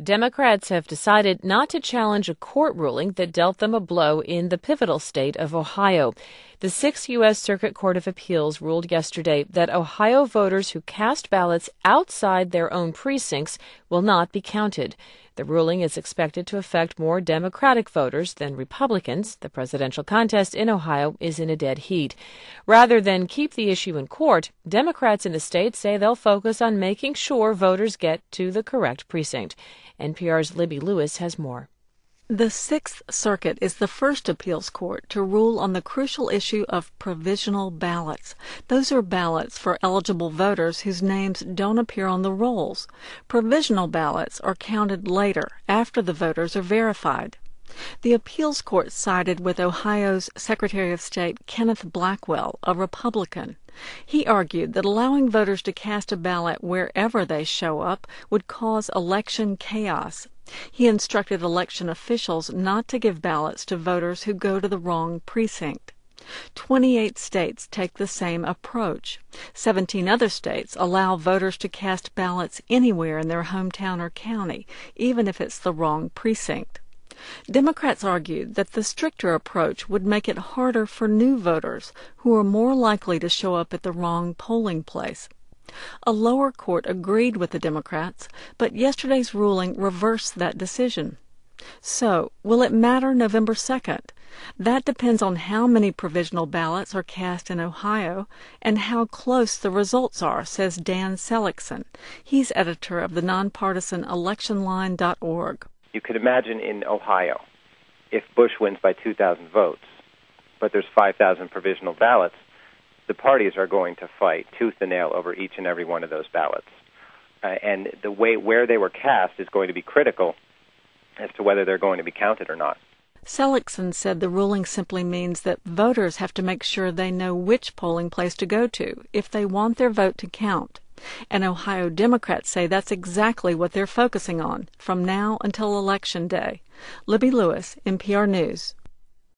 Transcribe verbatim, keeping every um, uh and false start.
Democrats have decided not to challenge a court ruling that dealt them a blow in the pivotal state of Ohio. The Sixth U S Circuit Court of Appeals ruled yesterday that Ohio voters who cast ballots outside their own precincts will not be counted. The ruling is expected to affect more Democratic voters than Republicans. The presidential contest in Ohio is in a dead heat. Rather than keep the issue in court, Democrats in the state say they'll focus on making sure voters get to the correct precinct. N P R's Libby Lewis has more. The Sixth Circuit is the first appeals court to rule on the crucial issue of provisional ballots. Those are ballots for eligible voters whose names don't appear on the rolls. Provisional ballots are counted later, after the voters are verified. The appeals court sided with Ohio's Secretary of State Kenneth Blackwell, a Republican. He argued that allowing voters to cast a ballot wherever they show up would cause election chaos. He instructed election officials not to give ballots to voters who go to the wrong precinct. Twenty-eight states take the same approach. Seventeen other states allow voters to cast ballots anywhere in their hometown or county, even if it's the wrong precinct. Democrats argued that the stricter approach would make it harder for new voters who are more likely to show up at the wrong polling place. A lower court agreed with the Democrats, but yesterday's ruling reversed that decision. So, will it matter November second? That depends on how many provisional ballots are cast in Ohio and how close the results are, says Dan Seligson. He's editor of the nonpartisan election line dot org. You could imagine in Ohio, if Bush wins by two thousand votes, but there's five thousand provisional ballots, the parties are going to fight tooth and nail over each and every one of those ballots. Uh, and the way where they were cast is going to be critical as to whether they're going to be counted or not. Seligson said the ruling simply means that voters have to make sure they know which polling place to go to if they want their vote to count. And Ohio Democrats say that's exactly what they're focusing on from now until Election Day. Libby Lewis, N P R News.